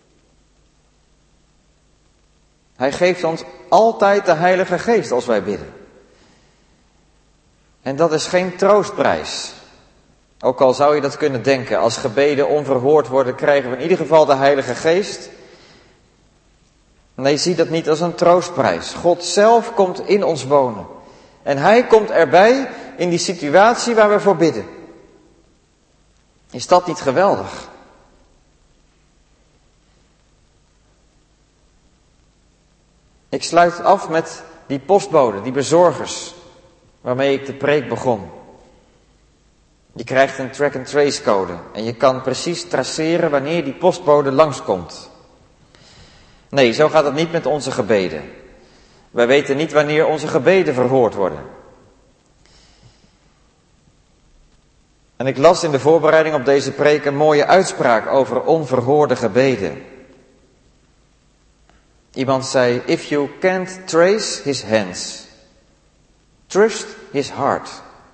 B: Hij geeft ons altijd de Heilige Geest als wij bidden. En dat is geen troostprijs. Ook al zou je dat kunnen denken, als gebeden onverhoord worden, krijgen we in ieder geval de Heilige Geest. Nee, zie dat niet als een troostprijs. God zelf komt in ons wonen. En Hij komt erbij in die situatie waar we voor bidden. Is dat niet geweldig? Ik sluit af met die postboden, die bezorgers, waarmee ik de preek begon. Je krijgt een track-and-trace code en je kan precies traceren wanneer die postbode langskomt. Nee, zo gaat het niet met onze gebeden. Wij weten niet wanneer onze gebeden verhoord worden. En ik las in de voorbereiding op deze preek een mooie uitspraak over onverhoorde gebeden. Iemand zei, if you can't trace his hands, trust his heart.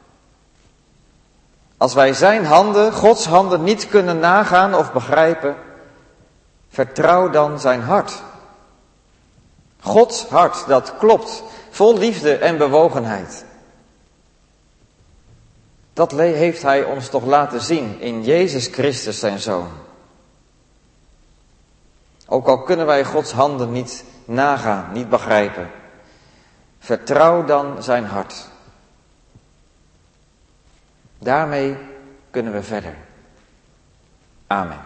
B: Als wij zijn handen, Gods handen, niet kunnen nagaan of begrijpen, vertrouw dan zijn hart. Gods hart, dat klopt, vol liefde en bewogenheid. Dat heeft Hij ons toch laten zien in Jezus Christus zijn Zoon. Ook al kunnen wij Gods handen niet nagaan, niet begrijpen, vertrouw dan zijn hart. Daarmee kunnen we verder. Amen.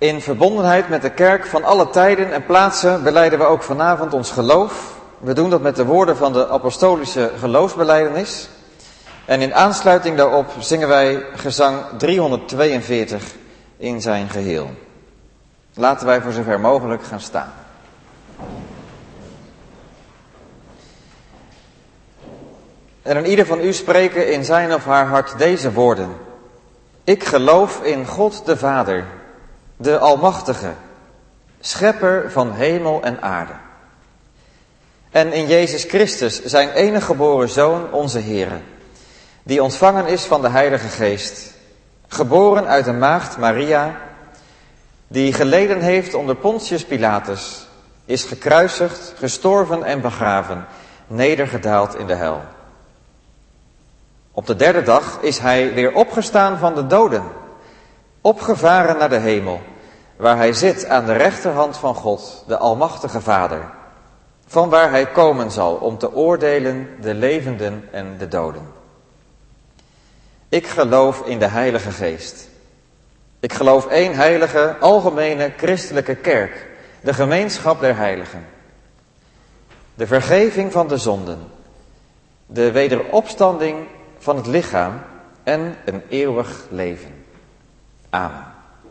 B: In verbondenheid met de kerk van alle tijden en plaatsen belijden we ook vanavond ons geloof. We doen dat met de woorden van de apostolische geloofsbelijdenis. En in aansluiting daarop zingen wij gezang driehonderdtweeënveertig in zijn geheel. Laten wij voor zover mogelijk gaan staan. En aan ieder van u spreken in zijn of haar hart deze woorden. Ik geloof in God de Vader, de Almachtige, schepper van hemel en aarde. En in Jezus Christus, zijn enige geboren Zoon, onze Heere, die ontvangen is van de Heilige Geest, geboren uit de maagd Maria, die geleden heeft onder Pontius Pilatus, is gekruisigd, gestorven en begraven, nedergedaald in de hel. Op de derde dag is hij weer opgestaan van de doden, opgevaren naar de hemel, waar hij zit aan de rechterhand van God, de Almachtige Vader, van waar hij komen zal om te oordelen de levenden en de doden. Ik geloof in de Heilige Geest. Ik geloof één heilige, algemene, christelijke kerk, de gemeenschap der heiligen. De vergeving van de zonden, de wederopstanding van het lichaam en een eeuwig leven. Amen.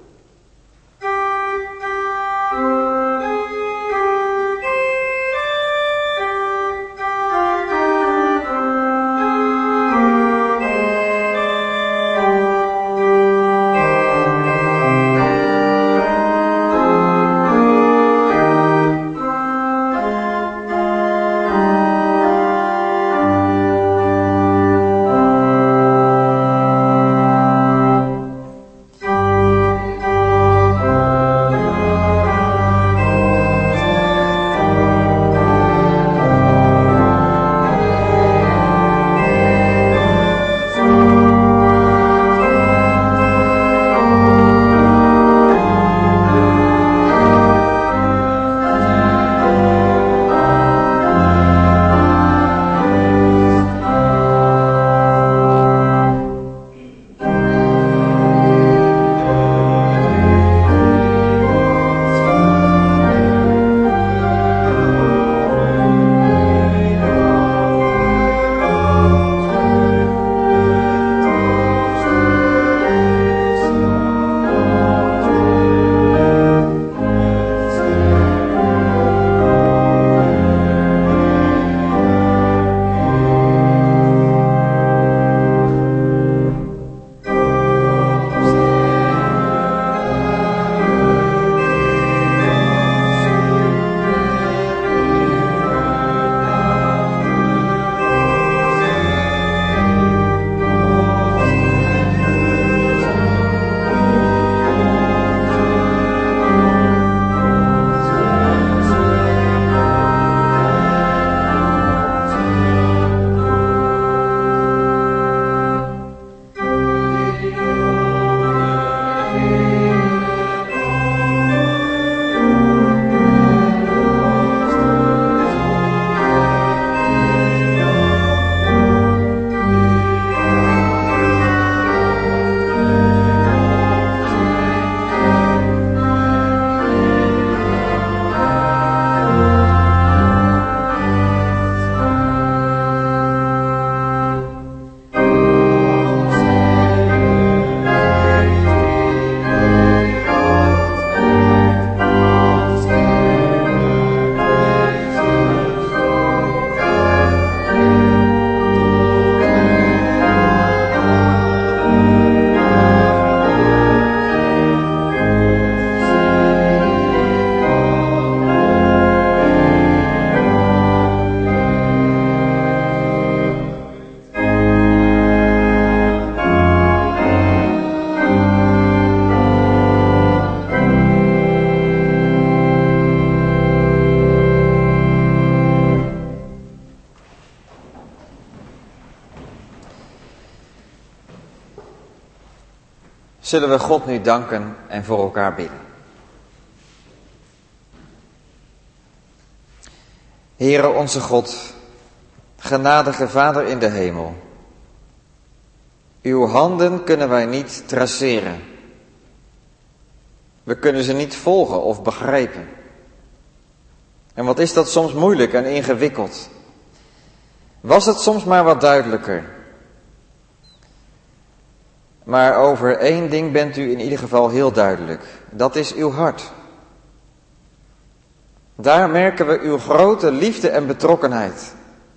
B: Zullen we God nu danken en voor elkaar bidden. Heere onze God, genadige Vader in de hemel. Uw handen kunnen wij niet traceren. We kunnen ze niet volgen of begrijpen. En wat is dat soms moeilijk en ingewikkeld. Was het soms maar wat duidelijker. Maar over één ding bent u in ieder geval heel duidelijk. Dat is uw hart. Daar merken we uw grote liefde en betrokkenheid.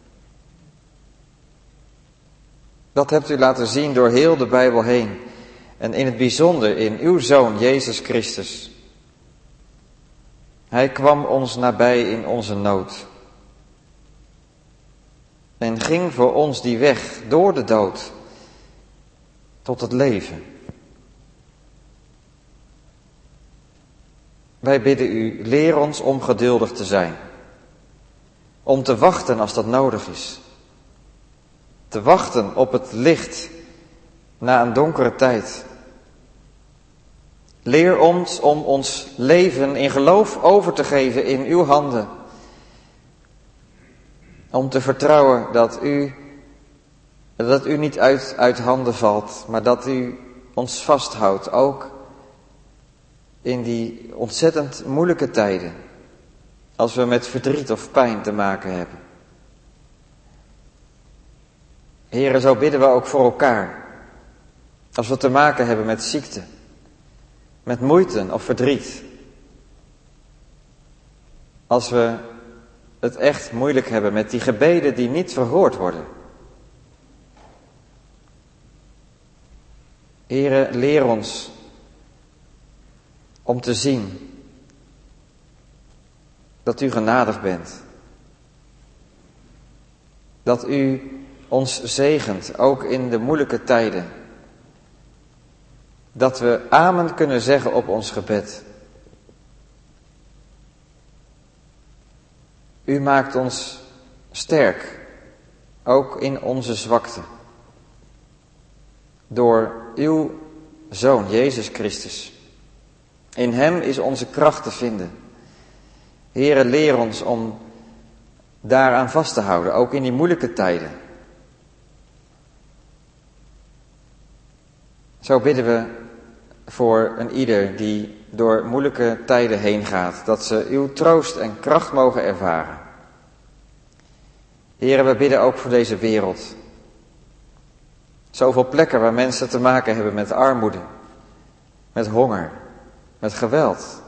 B: Dat hebt u laten zien door heel de Bijbel heen. En in het bijzonder in uw Zoon, Jezus Christus. Hij kwam ons nabij in onze nood. En ging voor ons die weg door de dood tot het leven. Wij bidden u, leer ons om geduldig te zijn. Om te wachten als dat nodig is. Te wachten op het licht na een donkere tijd. Leer ons om ons leven in geloof over te geven in uw handen. Om te vertrouwen dat u, dat u niet uit, uit handen valt, maar dat u ons vasthoudt, ook in die ontzettend moeilijke tijden, als we met verdriet of pijn te maken hebben. Heren, zo bidden we ook voor elkaar, als we te maken hebben met ziekte, met moeite of verdriet. Als we het echt moeilijk hebben met die gebeden die niet verhoord worden. Here, leer ons om te zien dat u genadig bent. Dat u ons zegent, ook in de moeilijke tijden. Dat we amen kunnen zeggen op ons gebed. U maakt ons sterk, ook in onze zwakte. Door uw Zoon, Jezus Christus. In hem is onze kracht te vinden. Heere, leer ons om daaraan vast te houden, ook in die moeilijke tijden. Zo bidden we voor een ieder die door moeilijke tijden heen gaat, dat ze uw troost en kracht mogen ervaren. Heere, we bidden ook voor deze wereld. Zoveel plekken waar mensen te maken hebben met armoede, met honger, met geweld.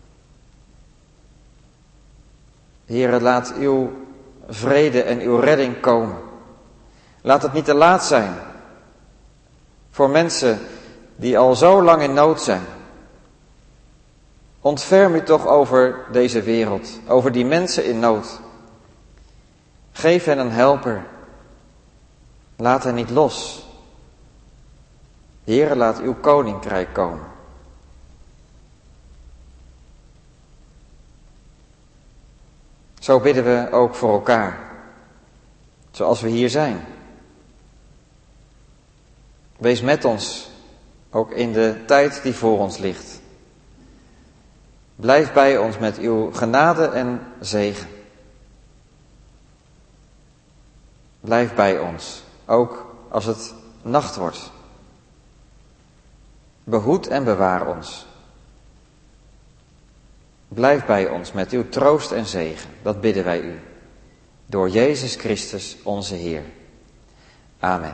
B: Heere, laat uw vrede en uw redding komen. Laat het niet te laat zijn voor mensen die al zo lang in nood zijn. Ontferm u toch over deze wereld, over die mensen in nood. Geef hen een helper. Laat hen niet los. Heere, laat uw koninkrijk komen. Zo bidden we ook voor elkaar, zoals we hier zijn. Wees met ons, ook in de tijd die voor ons ligt. Blijf bij ons met uw genade en zegen. Blijf bij ons, ook als het nacht wordt. Behoed en bewaar ons. Blijf bij ons met uw troost en zegen, dat bidden wij u. Door Jezus Christus onze Heer. Amen.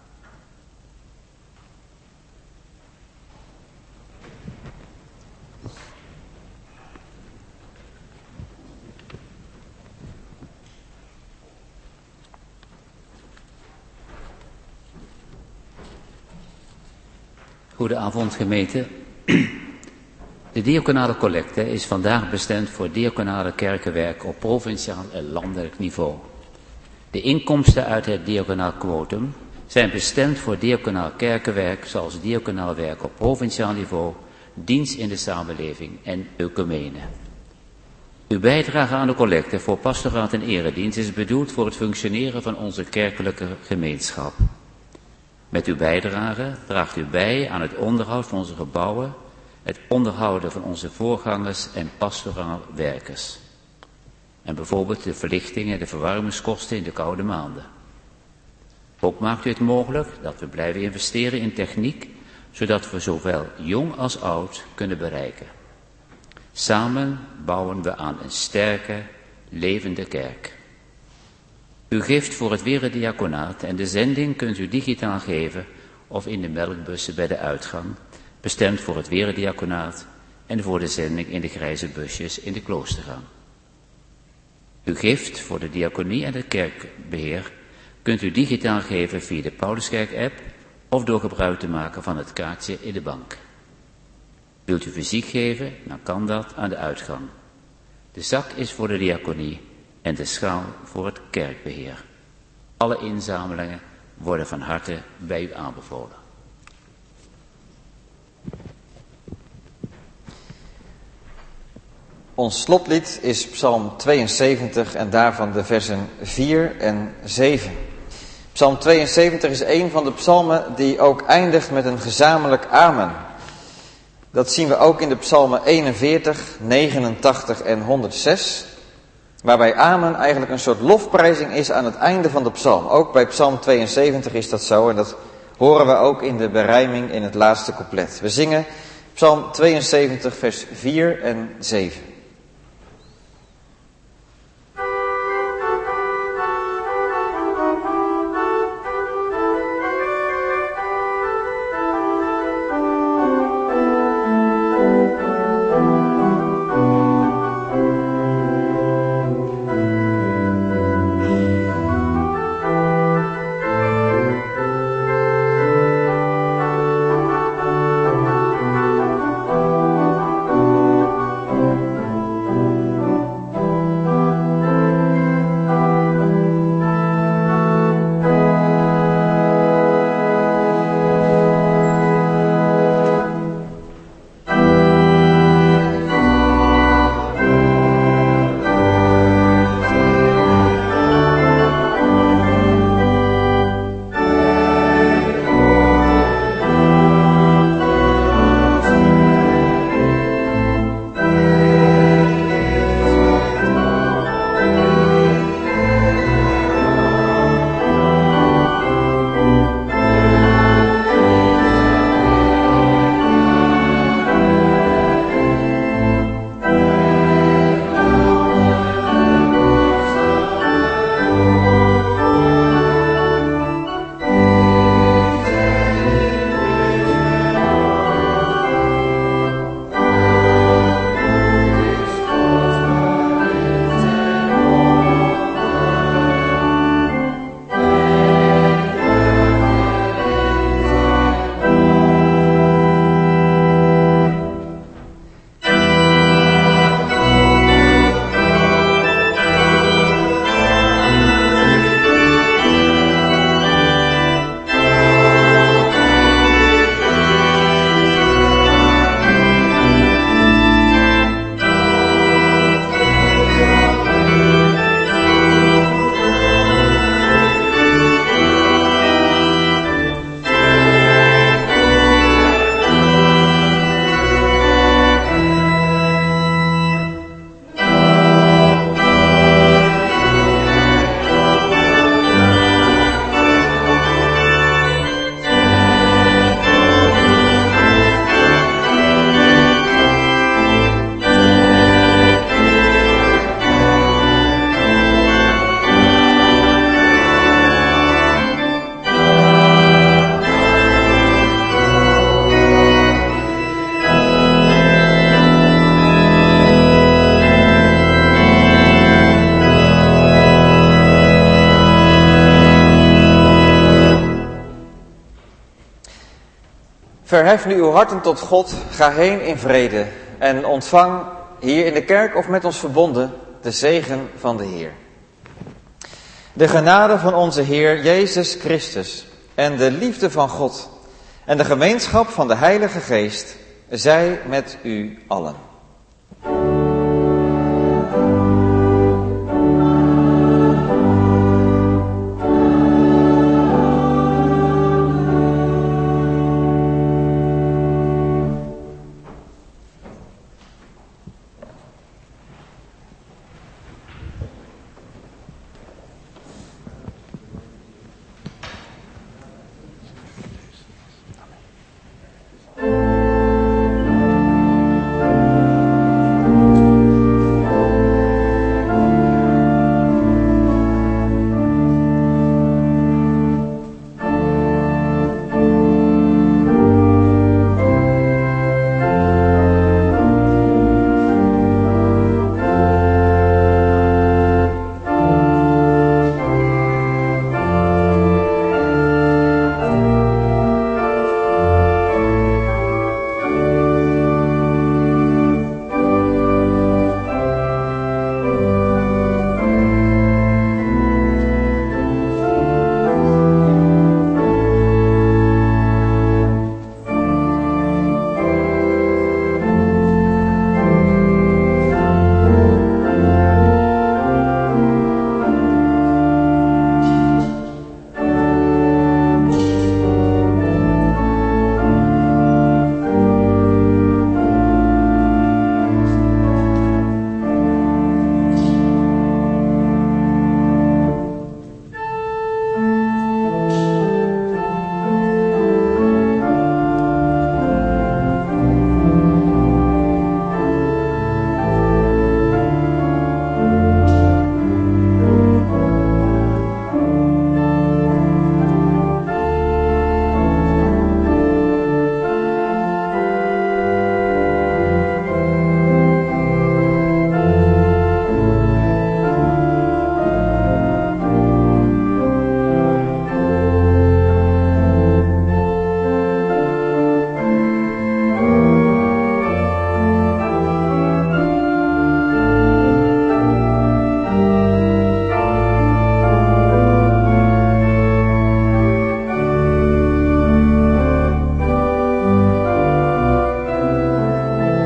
C: Goedenavond gemeente. De diaconale collecte is vandaag bestemd voor diaconale kerkenwerk op provinciaal en landelijk niveau. De inkomsten uit het diaconaal quotum zijn bestemd voor diaconaal kerkenwerk zoals diaconaal werk op provinciaal niveau, dienst in de samenleving en ecumene. Uw bijdrage aan de collecte voor pastoraat en eredienst is bedoeld voor het functioneren van onze kerkelijke gemeenschap. Met uw bijdrage draagt u bij aan het onderhoud van onze gebouwen, het onderhouden van onze voorgangers en pastoraal werkers. En bijvoorbeeld de verlichting en de verwarmingskosten in de koude maanden. Ook maakt u het mogelijk dat we blijven investeren in techniek, zodat we zowel jong als oud kunnen bereiken. Samen bouwen we aan een sterke, levende kerk. Uw gift voor het werelddiaconaat en de zending kunt u digitaal geven of in de melkbussen bij de uitgang, bestemd voor het werelddiaconaat en voor de zending in de grijze busjes in de kloostergang. Uw gift voor de diaconie en het kerkbeheer kunt u digitaal geven via de Pauluskerk-app of door gebruik te maken van het kaartje in de bank. Wilt u fysiek geven, dan kan dat aan de uitgang. De zak is voor de diaconie en de schaal voor het kerkbeheer. Alle inzamelingen worden van harte bij u aanbevolen.
B: Ons slotlied is Psalm tweeënzeventig en daarvan de versen vier en zeven. Psalm tweeënzeventig is een van de psalmen die ook eindigt met een gezamenlijk amen. Dat zien we ook in de psalmen eenenveertig, negenentachtig en honderdzes. Waarbij amen eigenlijk een soort lofprijzing is aan het einde van de psalm. Ook bij psalm tweeënzeventig is dat zo en dat horen we ook in de berijming in het laatste couplet. We zingen psalm tweeënzeventig vers vier en zeven. Verhef nu uw harten tot God, ga heen in vrede en ontvang hier in de kerk of met ons verbonden de zegen van de Heer. De genade van onze Heer Jezus Christus en de liefde van God en de gemeenschap van de Heilige Geest zij met u allen.